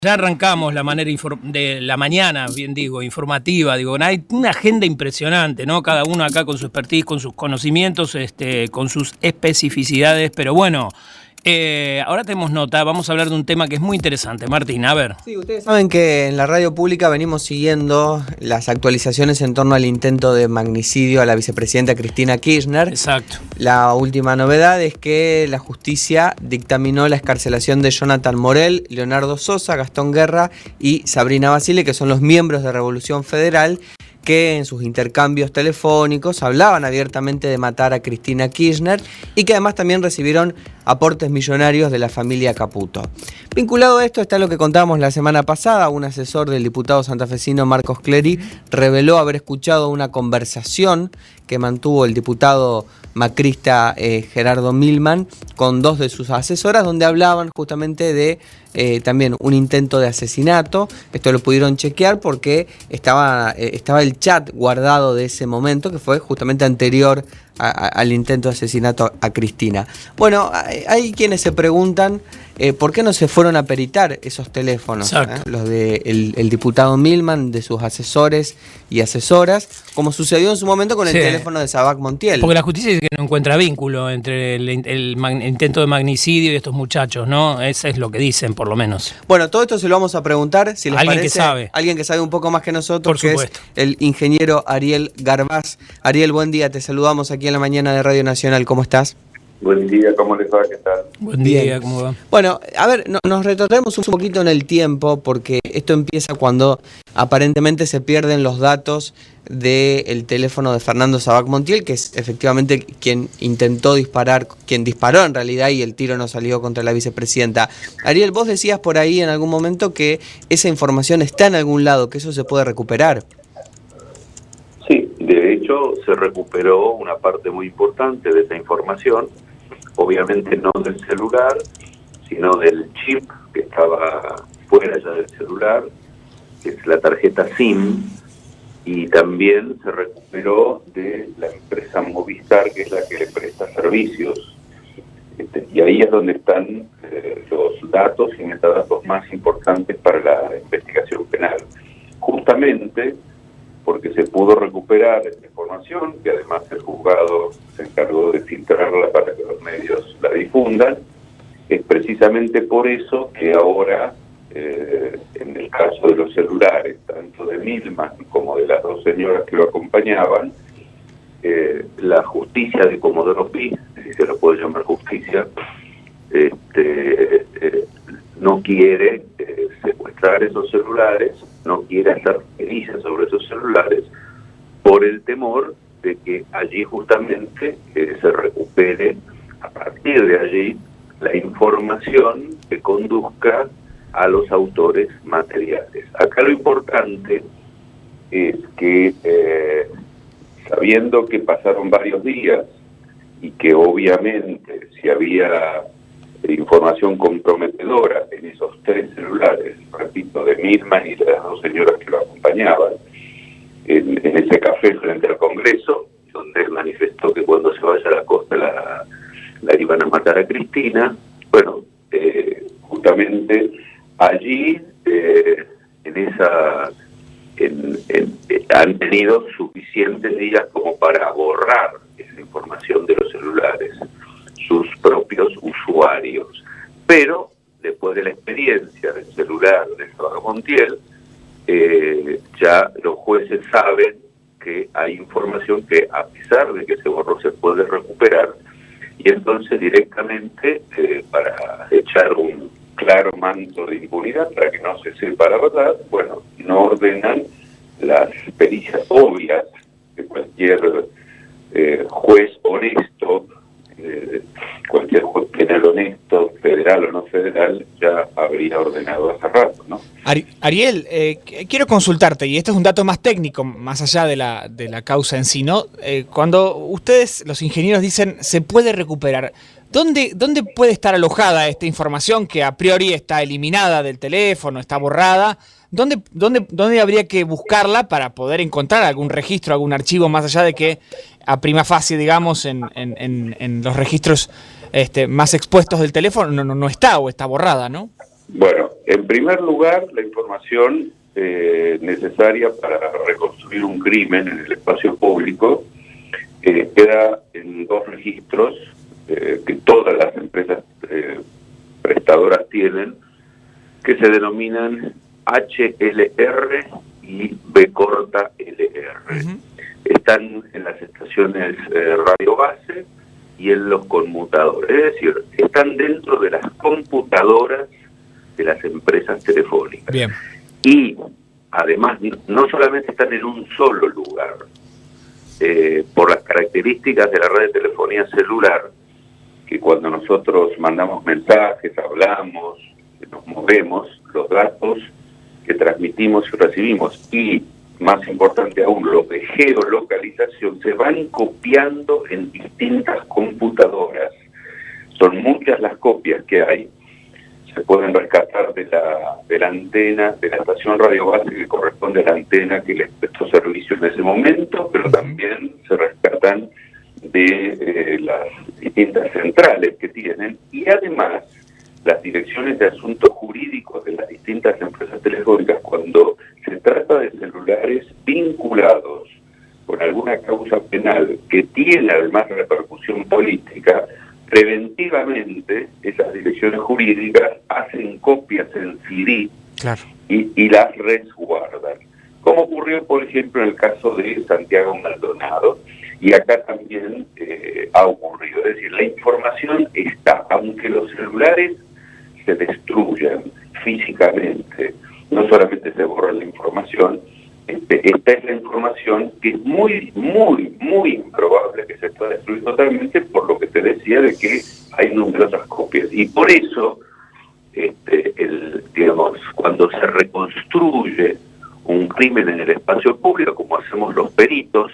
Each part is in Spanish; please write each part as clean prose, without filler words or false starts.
Ya arrancamos la manera de la mañana, bien digo, informativa, digo, hay una agenda impresionante, ¿no? Cada uno acá con su expertise, con sus conocimientos, con sus especificidades, pero bueno, ahora tenemos nota, vamos a hablar de un tema que es muy interesante. Martín, a ver. Sí, ustedes saben que en la radio pública venimos siguiendo las actualizaciones en torno al intento de magnicidio a la vicepresidenta Cristina Kirchner. Exacto. La última novedad es que la justicia dictaminó la excarcelación de Jonathan Morel, Leonardo Sosa, Gastón Guerra y Sabrina Basile, que son los miembros de Revolución Federal, que en sus intercambios telefónicos hablaban abiertamente de matar a Cristina Kirchner y que además también recibieron aportes millonarios de la familia Caputo. Vinculado a esto está lo que contábamos la semana pasada. Un asesor del diputado santafesino Marcos Clery reveló haber escuchado una conversación que mantuvo el diputado macrista Gerardo Milman con dos de sus asesoras, donde hablaban justamente de también un intento de asesinato. Esto lo pudieron chequear porque estaba el chat guardado de ese momento, que fue justamente anterior al intento de asesinato a Cristina. Bueno, hay quienes se preguntan por qué no se fueron a peritar esos teléfonos, los del diputado Milman, de sus asesores y asesoras, como sucedió en su momento con el teléfono de Sabac Montiel. Porque la justicia dice que no encuentra vínculo entre el intento de magnicidio y estos muchachos, ¿no? Eso es lo que dicen, por lo menos. Bueno, todo esto se lo vamos a preguntar, si les alguien parece, que sabe. Alguien que sabe un poco más que nosotros, por supuesto, que es el ingeniero Ariel Garbaz. Ariel, buen día, te saludamos aquí en la mañana de Radio Nacional. ¿Cómo estás? Buen día, ¿cómo les va? ¿Qué tal? Buen día, ¿cómo va? Bueno, a ver, nos retrotraemos un poquito en el tiempo, porque esto empieza cuando aparentemente se pierden los datos del teléfono de Fernando Sabac Montiel, que es efectivamente quien intentó disparar, quien disparó en realidad, y el tiro no salió contra la vicepresidenta. Ariel, vos decías por ahí en algún momento que esa información está en algún lado, que eso se puede recuperar. Sí, de hecho se recuperó una parte muy importante de esa información, obviamente no del celular, sino del chip que estaba fuera ya del celular, que es la tarjeta SIM, y también se recuperó de la empresa Movistar, que es la que le presta servicios. Y ahí es donde están los datos y metadatos más importantes para la investigación penal. Justamente porque se pudo recuperar esta información, que además el juzgado se encargó de filtrarla para que los medios la difundan. Es precisamente por eso que ahora, en el caso de los celulares, tanto de Milman como de las dos señoras que lo acompañaban, la justicia de Comodoro Pi, si se lo puede llamar justicia, no quiere secuestrar esos celulares, no quiere hacer pericias sobre esos celulares, por el temor de que allí justamente se recupere a partir de allí la información que conduzca a los autores materiales. Acá lo importante es que, sabiendo que pasaron varios días y que obviamente si había información comprometedora en esos tres celulares, repito, de Milman y de las dos señoras que lo acompañaban, en ese café frente al Congreso, donde él manifestó que cuando se vaya a la costa la iban a matar a Cristina. Bueno, justamente allí han tenido suficientes días como para borrar esa información de los celulares sus propios usuarios. Pero después de la experiencia del celular de Sabac Montiel, ya los jueces saben que hay información que, a pesar de que se borró, se puede recuperar, y entonces directamente, para echar un claro manto de impunidad, para que no se sepa la verdad, bueno, no ordenan las pericias obvias que cualquier juez honesto, cualquier juez penal honesto, federal o no federal, ya habría ordenado hace rato, ¿no? Ariel, quiero consultarte, y este es un dato más técnico, más allá de la causa en sí, ¿no? Cuando ustedes, los ingenieros, dicen se puede recuperar, ¿dónde puede estar alojada esta información que a priori está eliminada del teléfono, está borrada? ¿Dónde habría que buscarla para poder encontrar algún registro, algún archivo, más allá de que a prima facie, digamos, en los registros más expuestos del teléfono no está o está borrada, ¿no? Bueno, en primer lugar, la información necesaria para reconstruir un crimen en el espacio público queda en 2 registros que todas las empresas prestadoras tienen, que se denominan HLR y B corta LR. Uh-huh. Están en las estaciones radio base y en los conmutadores, es decir, están dentro de las computadoras de las empresas telefónicas. Bien. Y además no solamente están en un solo lugar, por las características de la red de telefonía celular, que cuando nosotros mandamos mensajes, hablamos, nos movemos, los datos que transmitimos y recibimos, y más importante aún, los de geolocalización, se van copiando en distintas computadoras. Son muchas las copias que hay. Se pueden rescatar de la antena, de la estación radio base que corresponde a la antena que les prestó servicio en ese momento, pero también se rescatan de las distintas centrales que tienen, y además las direcciones de asuntos jurídicos de las distintas empresas telefónicas, cuando se trata de celulares vinculados con alguna causa penal que tiene además repercusión política, preventivamente esas direcciones jurídicas hacen copias en CD. Claro. y las resguardan. Como ocurrió, por ejemplo, en el caso de Santiago Maldonado, y acá también ha ocurrido. Es decir, la información está, aunque los celulares se destruyan físicamente, no solamente se borra la información, esta es la información que es muy, muy, muy improbable que se pueda destruir totalmente, por lo que te decía de que hay numerosas copias. Y por eso, digamos, cuando se reconstruye un crimen en el espacio público, como hacemos los peritos,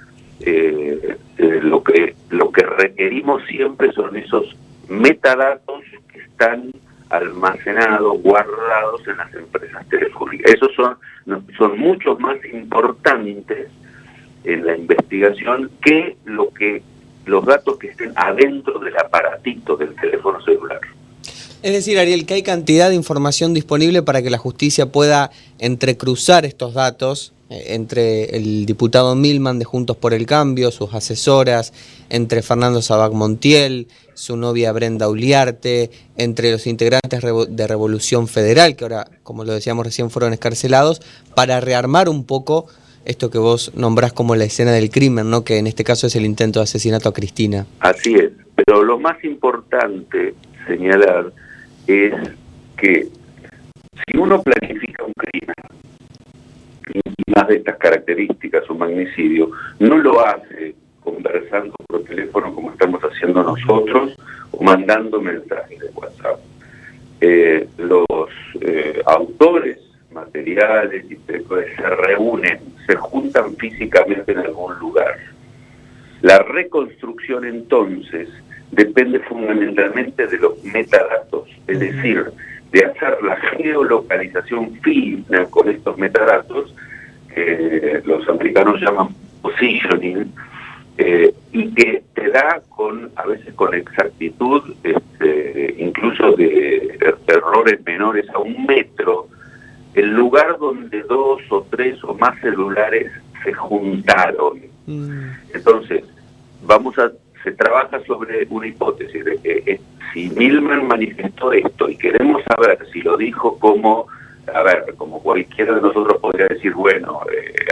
lo que requerimos siempre son esos metadatos que están almacenados, guardados en las empresas telefónicas. Esos son mucho más importantes en la investigación que los datos que estén adentro del aparatito del teléfono celular. Es decir, Ariel, que hay cantidad de información disponible para que la justicia pueda entrecruzar estos datos entre el diputado Milman de Juntos por el Cambio, sus asesoras, entre Fernando Sabac Montiel, su novia Brenda Uliarte, entre los integrantes de Revolución Federal, que ahora, como lo decíamos recién, fueron excarcelados, para rearmar un poco esto que vos nombrás como la escena del crimen, ¿no? Que en este caso es el intento de asesinato a Cristina. Así es, pero lo más importante señalar es que si uno planifica un crimen, y más de estas características, un magnicidio, no lo hace conversando por teléfono como estamos haciendo nosotros o mandando mensajes de WhatsApp. Los autores materiales se reúnen, se juntan físicamente en algún lugar. La reconstrucción entonces depende fundamentalmente de los metadatos, es decir, de hacer la geolocalización fina con estos metadatos, que los americanos llaman positioning, y que te da a veces con exactitud, incluso de errores menores a 1 metro, el lugar donde 2 o 3 o más celulares se juntaron. Entonces, se trabaja sobre una hipótesis de que si Milman manifestó esto y queremos saber si lo dijo como cualquiera de nosotros podría decir, bueno,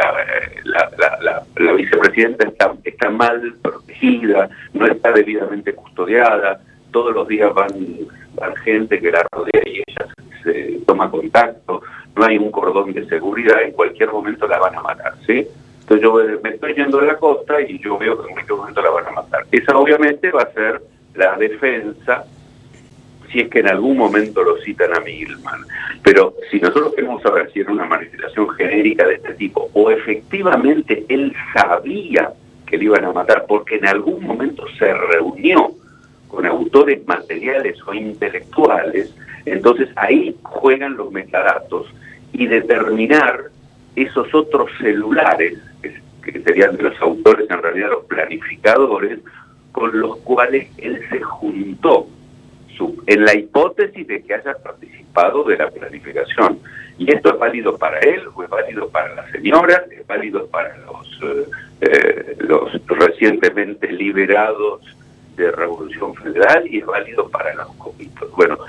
la vicepresidenta está mal protegida, no está debidamente custodiada, todos los días van gente que la rodea y ella se toma contacto, no hay un cordón de seguridad, en cualquier momento la van a matar, ¿sí? Entonces yo me estoy yendo de la costa y yo veo que en cualquier momento la van a matar. Esa obviamente va a ser la defensa, si es que en algún momento lo citan a Milman. Pero si nosotros queremos saber si era una manifestación genérica de este tipo, o efectivamente él sabía que le iban a matar, porque en algún momento se reunió con autores materiales o intelectuales, entonces ahí juegan los metadatos y determinar esos otros celulares, que serían de los autores, en realidad los planificadores, con los cuales él se juntó en la hipótesis de que haya participado de la planificación. Y esto es válido para él, o es válido para la señora, es válido para los recientemente liberados de Revolución Federal y es válido para los comitos. Bueno,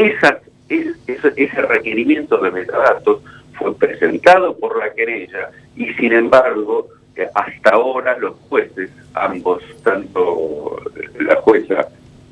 ese requerimiento de metadatos fue presentado por la querella y sin embargo hasta ahora los jueces, ambos, tanto la jueza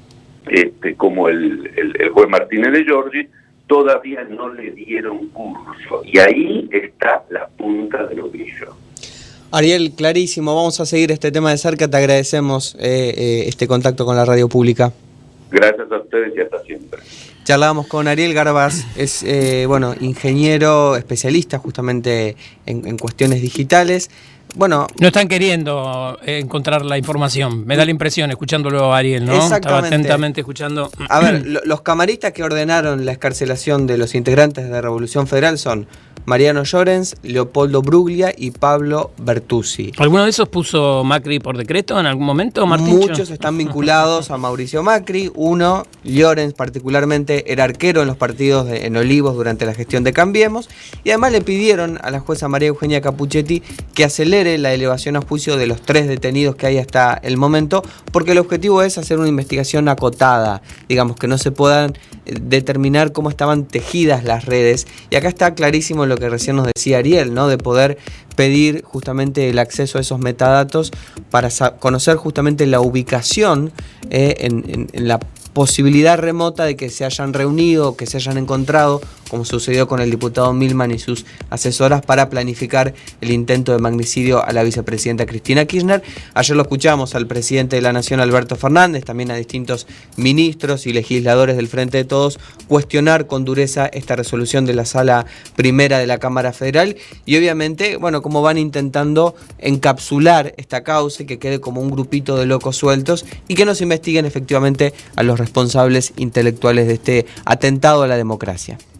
como el juez Martínez de Giorgi, todavía no le dieron curso. Y ahí está la punta del ovillo. Ariel, clarísimo, vamos a seguir este tema de cerca, te agradecemos este contacto con la radio pública. Gracias a ustedes y hasta siempre. Charlábamos con Ariel Garbas, es ingeniero especialista justamente en cuestiones digitales. Bueno, no están queriendo encontrar la información, me da la impresión, escuchándolo a Ariel, ¿no? Estaba atentamente escuchando. A ver, los camaristas que ordenaron la excarcelación de los integrantes de Revolución Federal son Mariano Llorens, Leopoldo Bruglia y Pablo Bertuzzi. ¿Alguno de esos puso Macri por decreto en algún momento, Martín? Muchos están vinculados a Mauricio Macri. Uno, Llorens particularmente, era arquero en los partidos en Olivos durante la gestión de Cambiemos. Y además le pidieron a la jueza María Eugenia Capuchetti que acelere la elevación a juicio de los 3 detenidos que hay hasta el momento, porque el objetivo es hacer una investigación acotada, digamos, que no se puedan determinar cómo estaban tejidas las redes. Y acá está clarísimo lo que recién nos decía Ariel, ¿no? De poder pedir justamente el acceso a esos metadatos para conocer justamente la ubicación en la posibilidad remota de que se hayan reunido, que se hayan encontrado, como sucedió con el diputado Milman y sus asesoras, para planificar el intento de magnicidio a la vicepresidenta Cristina Kirchner. Ayer lo escuchamos al presidente de la Nación, Alberto Fernández, también a distintos ministros y legisladores del Frente de Todos, cuestionar con dureza esta resolución de la Sala Primera de la Cámara Federal y obviamente, bueno, como van intentando encapsular esta causa y que quede como un grupito de locos sueltos y que no se investiguen efectivamente a los responsables intelectuales de este atentado a la democracia.